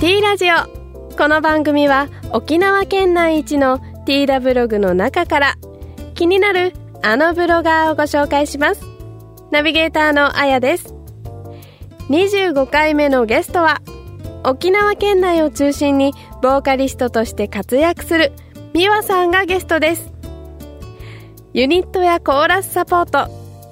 T ラジオ。この番組は沖縄県内一のティーラブログの中から気になるあのブロガーをご紹介します。ナビゲーターのあやです。25回目のゲストは沖縄県内を中心にボーカリストとして活躍するミワさんがゲストです。ユニットやコーラスサポート、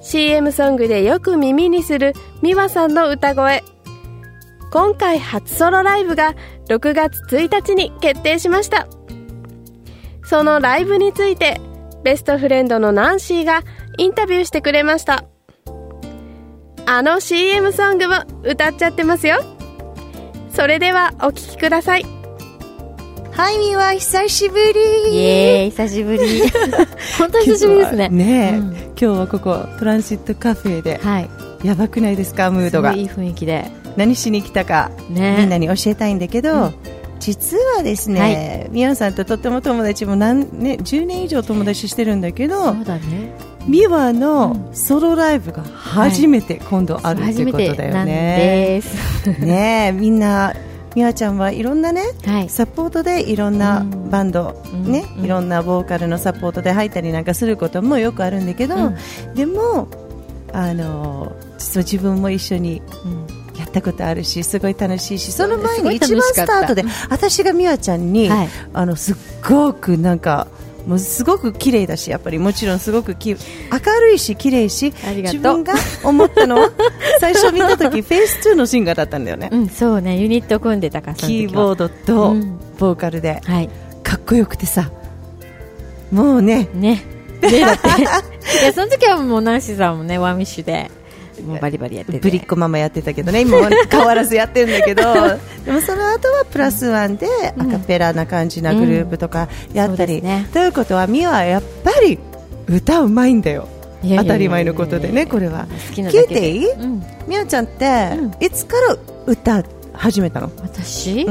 CM ソングでよく耳にするミワさんの歌声。今回初ソロライブが6月1日に決定しました。そのライブについてベストフレンドのナンシーがインタビューしてくれました。あの CM ソングも歌っちゃってますよ。それではお聴きください。 はい、みわ、久しぶり。 イエーイ、久しぶり。本当に久しぶりですね。 ねえ、今日はここトランジットカフェで、はい、やばくないですか、ムードが。 すごいいい雰囲気で。 何しに来たか、ね、みんなに教えたいんだけど、実はですね、みわさんととっても友達も10年以上友達してるんだけど、 そうだね。 ミワのソロライブが初めて今度あるってことだよね。初めてなんです。ねえ、みんなミワちゃんはいろんなね、サポートでいろんなバンド、いろんなボーカルのサポートで入ったりなんかすることもよくあるんだけど、でも実は自分も一緒にやったことあるし、すごい楽しいし、その前に一番スタートで私がミワちゃんに、すっごくなんかもうすごく綺麗だし、やっぱりもちろんすごく明るいし綺麗し、自分が思ったのは最初見た時フェイス2のシンガーだったんだよね。 そうね、ユニット組んでたから、 キーボードとボーカルで、かっこよくてさ、もうねだっていや、その時はもうナンシーさんもね、ワンミッシュでもうバリバリやってて、 ぶりっ子ママやってたけどね、今は変わらずやってるんだけどでもその後はプラスワンでアカペラな感じなグループとかやったり、ということはミワはやっぱり歌うまいんだよ。当たり前のことでね、これは聞いていい？ミワちゃんっていつから歌始めたの？ 私、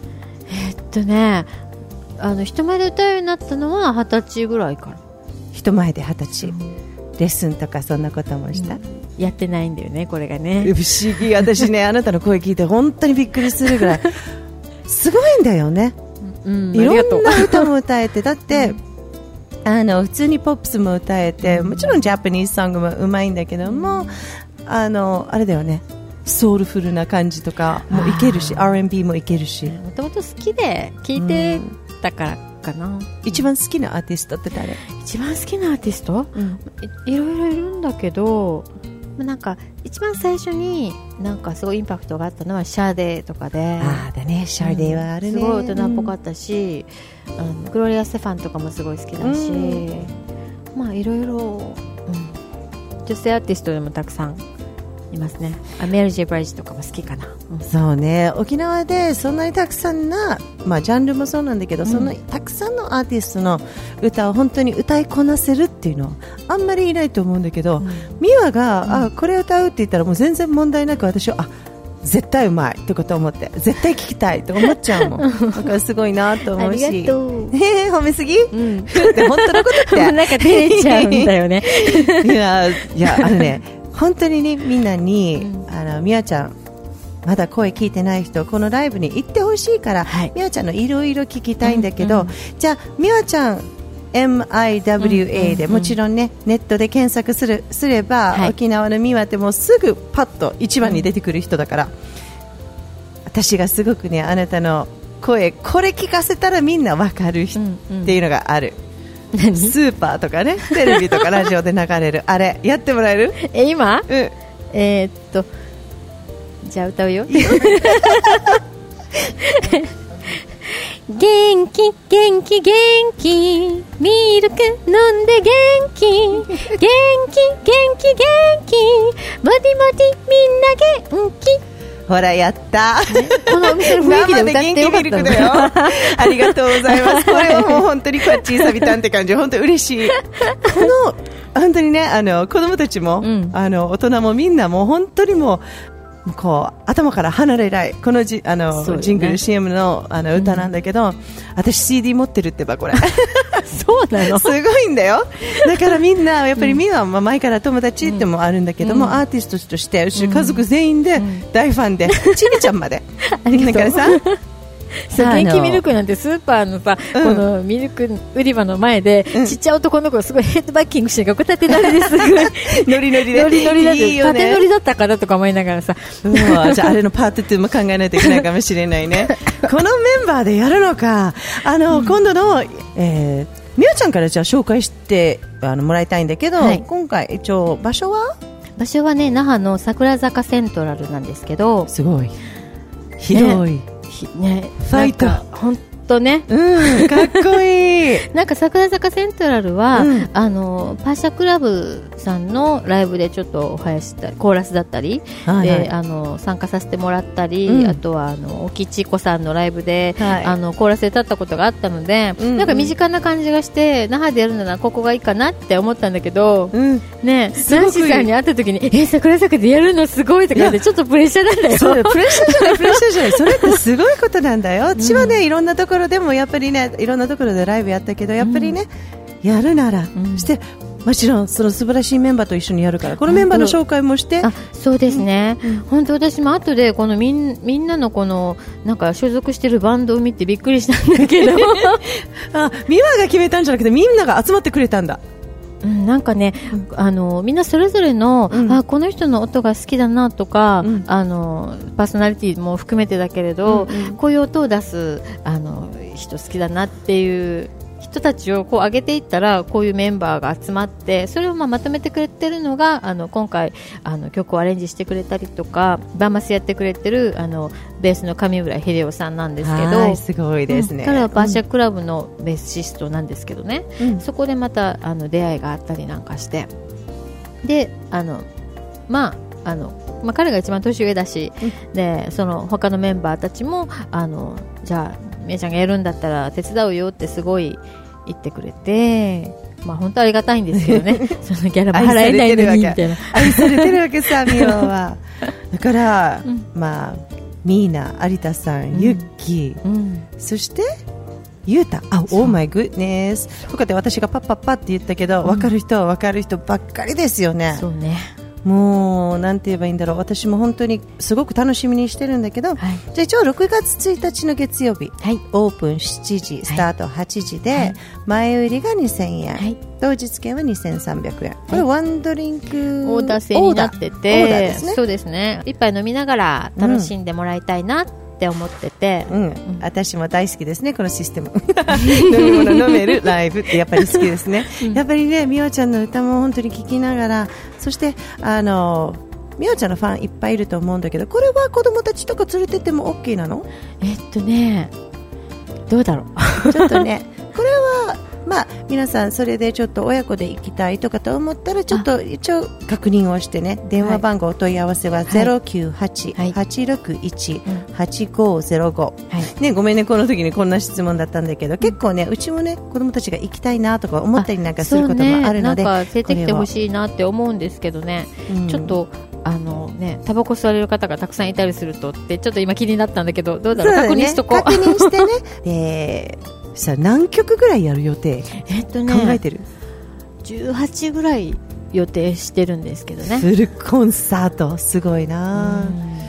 人前で歌うようになったのは20歳ぐらいから。 人前で20歳、レッスンとかそんなこともした？ やってないんだよね、これがね。 不思議。私ね、あなたの声聞いて本当にびっくりするぐらいすごいんだよね。いろんな歌も歌えて、だって普通にポップスも歌えて、もちろんジャパニーズソングもうまいんだけども、あれだよね、ソウルフルな感じとかもいけるし、 R&B もいけるし、 もともと好きで聴いてたからかな。 一番好きなアーティストって誰？ 一番好きなアーティスト、いろいろいるんだけど、なんか一番最初になんかすごいインパクトがあったのはシャーデーとかで、 だね、シャーデーはあるね、 すごい大人っぽかったし、グロリア・ステファンとかもすごい好きだし、いろいろ、女性アーティストでもたくさんいますね。メル・ジェ・ブライジとかも好きかな。 そうね、沖縄でそんなにたくさんな、ジャンルもそうなんだけど、そんなにたくさんのアーティストの歌を本当に歌いこなせるっていうのはあんまりいないと思うんだけど、ミワが、これ歌うって言ったらもう全然問題なく、私は絶対うまいってことを思って、絶対聞きたいと思っちゃうもんだからすごいなと思うし。 ありがとう。 褒めすぎ？って本当のことってなんか照れちゃうんだよね。 いや本当にね、みんなに、ミワちゃんまだ声聞いてない人、このライブに行ってほしいから、ミワちゃんのいろいろ聞きたいんだけど、じゃあミワちゃん MIWA で、もちろんね、ネットで検索すれば、沖縄のミワってもうすぐパッと一番に出てくる人だから、私がすごくね、あなたの声これ聞かせたらみんなわかるっていうのがある。スーパーとかね、テレビとかラジオで流れるあれやってもらえる？ 今？じゃあ歌うよ。元気元気元気、ミルク飲んで元気、元気元気元気、もりもりみんな元気。 ほらやった、 このお店の雰囲気で歌ってよかったんだよ。 ありがとうございます。これはもう本当にこっちサビタンって感じ、本当嬉しい。本当にね、子供たちも、大人もみんなもう本当にもうこう頭から離れないこのジングル CM の歌なんだけど、私 CD 持ってるってばこれ。 そうなの？ すごいんだよ。だからみんなやっぱりみんな前から友達ってもあるんだけども、アーティストとして家族全員で大ファンで、ちびちゃんまで。だからさ、 元気ミルクなんてスーパーのさ、このミルク売り場の前で、ちっちゃい男の子がすごいヘッドバッキングして縦乗りですごいノリノリでノリノリだっていいよね、 縦乗りだったからとか思いながらさ、 じゃああれのパート2も考えないといけないかもしれないねこのメンバーでやるのか。今度の、みおちゃんからじゃあ紹介してもらいたいんだけど、今回一応場所はね、那覇の桜坂セントラルなんですけど、 すごい広い、 ね、 ファイト本当ね、 かっこいいなんか桜坂セントラルは、パーシャクラブさんのライブでちょっとコーラスだったり、で参加させてもらったり、あとは沖千子さんのライブで、コーラスで立ったことがあったので、なんか身近な感じがして那覇でやるならここがいいかなって思ったんだけど、ね、ナンシーさんに会った時に桜坂でやるのすごいとか言って、ちょっとプレッシャーなんだよ。 そうプレッシャーじゃないそれってすごいことなんだよ。私はね、いろんなところでもやっぱりね、いろんなところでライブやったけど、やっぱりね、やるならしてもちろんその素晴らしいメンバーと一緒にやるから、このメンバーの紹介もして。 そうですね、本当私も後でこのみんなのこのなんか所属してるバンドを見てびっくりしたんだけどミワが決めたんじゃなくてみんなが集まってくれたんだ。 なんかね、みんなそれぞれの、この人の音が好きだなとか、パーソナリティも含めてだけれど、こういう音を出す人好きだなっていう人たちをこう上げていったら、こういうメンバーが集まって、それをまとめてくれてるのが今回曲をアレンジしてくれたりとかバーマスやってくれてるベースの上村秀夫さんなんですけど、 すごいですね。 彼はパーシャクラブのベーシストなんですけどね、そこでまた出会いがあったりなんかして、で彼が一番年上だし、でその他のメンバーたちもじゃあみえちゃんがやるんだったら手伝うよってすごい言ってくれて、本当ありがたいんですけどねそのギャラも払えないのにみたいな、 愛されてるわけさみおはだから、ミーナ、有田さん、ユッキー、そしてユータ、オーマイグッネスとかで私がパッパッパって言ったけど、分かる人は分かる人ばっかりですよね。 そうね、 もうなんて言えばいいんだろう。私も本当にすごく楽しみにしてるんだけど、じゃあ一応6月1日の月曜日、オープン7時スタート8時で、前売りが2000円、当日券は2300円、これワンドリンクオーダー制になってて、そうですね、一杯飲みながら楽しんでもらいたいなって思ってて、 私も大好きですね、このシステム飲み物飲めるライブってやっぱり好きですね、やっぱりね、みおちゃんの歌も本当に聴きながら、そしてみおちゃんのファンいっぱいいると思うんだけど、これは子供たちとか連れてっても OK なの？ どうだろうちょっとねこれは皆さんそれでちょっと親子で行きたいとかと思ったら、ちょっと一応確認をしてね、電話番号お問い合わせは 098-861-8505、ね、ごめんね、この時にこんな質問だったんだけど、結構ね、うちもね、子供たちが行きたいなとか思ったりなんかすることもあるので、 なんか連れてきてほしいなって思うんですけどね、ちょっとタバコ吸われる方がたくさんいたりするとってちょっと今気になったんだけど、どうだろう、確認しとこう。 確認してねさあ何曲ぐらいやる予定、考えてる ？18ぐらい予定してるんですけどね。 フルコンサートすごいな。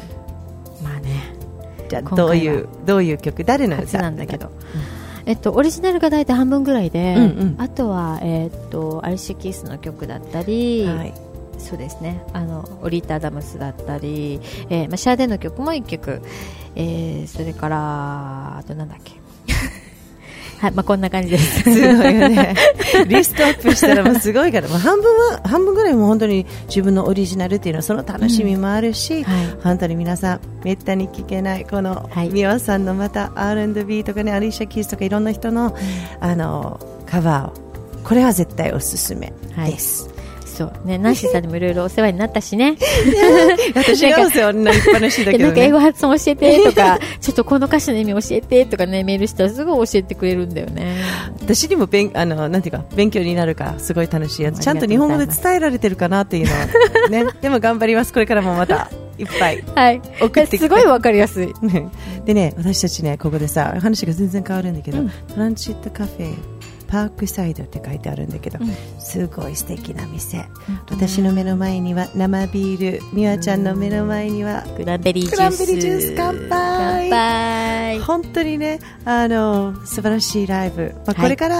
じゃあどういう曲、誰の歌なんだけど、オリジナルが大体半分ぐらいで、あとはアリシャ・キースの曲だったり、そうですね、オリータ・アダムスだったり、シャーデンの曲も1曲、それからあとなんだっけこんな感じです。 すごいよね。リストアップしたらもうすごいから、半分ぐらいも本当に自分のオリジナルっていうのはその楽しみもあるし、本当に皆さんめったに聞けないこのミワさんのまた R&B とかね、アリシャ・キースとかいろんな人のカバーを、これは絶対おすすめです。 そうね、ナンシーさんにもいろいろお世話になったしね私がお世話になりっぱなしだけどね、 なんか英語発音教えてとかちょっとこの歌詞の意味教えてとかね、メールしたらすごい教えてくれるんだよね。 私にもなんていうか勉強になるからすごい楽しいやつ、ちゃんと日本語で伝えられてるかなっていうのはねでも頑張ります。これからもまたいっぱい送ってきて、 すごいわかりやすいでね、私たちね、ここでさ、話が全然変わるんだけど、トランジットカフェパークサイドって書いてあるんだけど、すごい素敵な店。私の目の前には生ビール、美和ちゃんの目の前にはクランベリージュース。 乾杯。 乾杯。 本当にね、素晴らしいライブ。これから、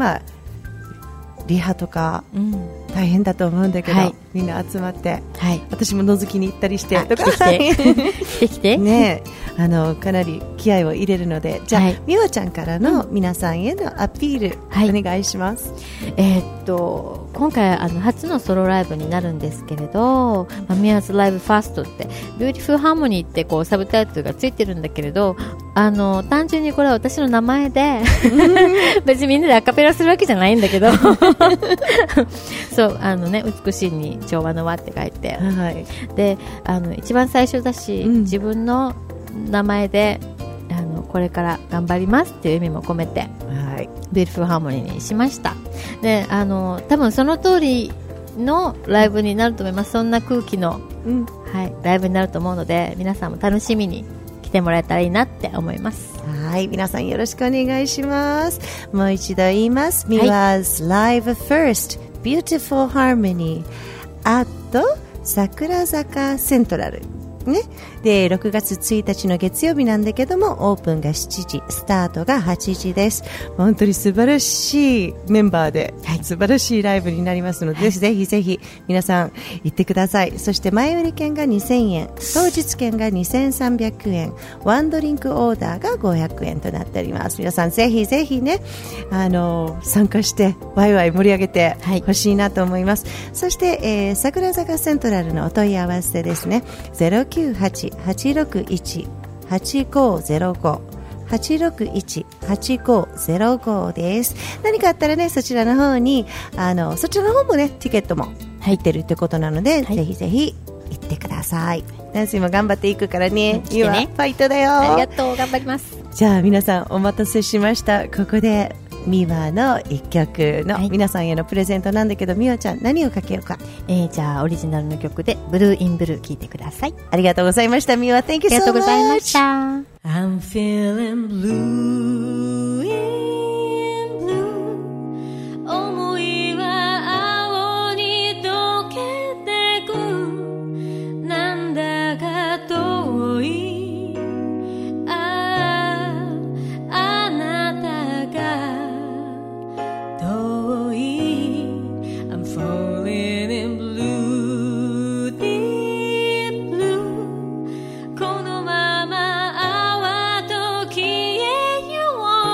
リハとか、大変だと思うんだけど、みんな集まって、私も覗きに行ったりしてとか来てね、かなり気合を入れるので、じゃあ、美和ちゃんからの皆さんへのアピール、お願いします。 今回初のソロライブになるんですけれど、ミアズライブファーストってビューティフルハーモニーってこうサブタイトルがついてるんだけれど、単純にこれは私の名前で別にみんなでアカペラするわけじゃないんだけどそう美しいに調和の和って書いて、で一番最初だし、自分の名前でこれから頑張りますっていう意味も込めて、ビューティフルハーモニーにしました。で多分その通りのライブになると思います。そんな空気の、ライブになると思うので、皆さんも楽しみに来てもらえたらいいなって思います。 皆さんよろしくお願いします。もう一度言います。Miwa's Live First Beautiful Harmony at 桜坂セントラルね、で6月1日の月曜日なんだけども、オープンが7時、スタートが8時です。本当に素晴らしいメンバーで、素晴らしいライブになりますので、ぜひぜひ皆さん行ってください。そして前売り券が2000円、当日券が2300円、ワンドリンクオーダーが500円となっております。皆さんぜひぜひね、参加してワイワイ盛り上げてほしいなと思います。そして、桜坂セントラルのお問い合わせですね、098-861-8505 861-8505 です。何かあったらね、そちらの方にそちらの方もね、ティケットも入ってるってことなので、ぜひぜひ行ってください。ナンシーも頑張っていくからね、今ファイトだよ。 ありがとう、頑張ります。 じゃあ皆さんお待たせしました。ここでミワの一曲の皆さんへのプレゼントなんだけど、ミワちゃん何をかけようか。 じゃあオリジナルの曲でブルーインブルー聴いてください。 ありがとうございました。ミワ Thank you so much。 ありがとうございました。 I'm feeling blue in blue 思いは青に溶けてく、なんだか遠いあなたが遠い I'm falling in blue deep blue このまま泡と消えよう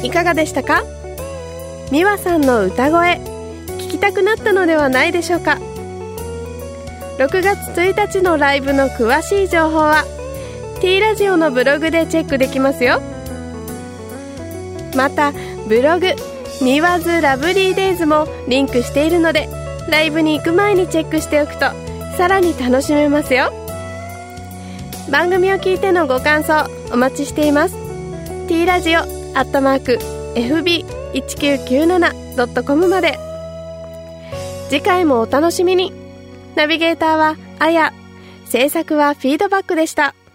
いかがでしたか？美和さんの歌声聞きたくなったのではないでしょうか。6月1日のライブの詳しい情報は T ラジオのブログでチェックできますよ。またブログミワズラブリーデイズもリンクしているので、ライブに行く前にチェックしておくとさらに楽しめますよ。番組を聞いてのご感想お待ちしています。 T ラジオ@fb1997.com まで。次回もお楽しみに。ナビゲーターはあや、制作はフィードバックでした。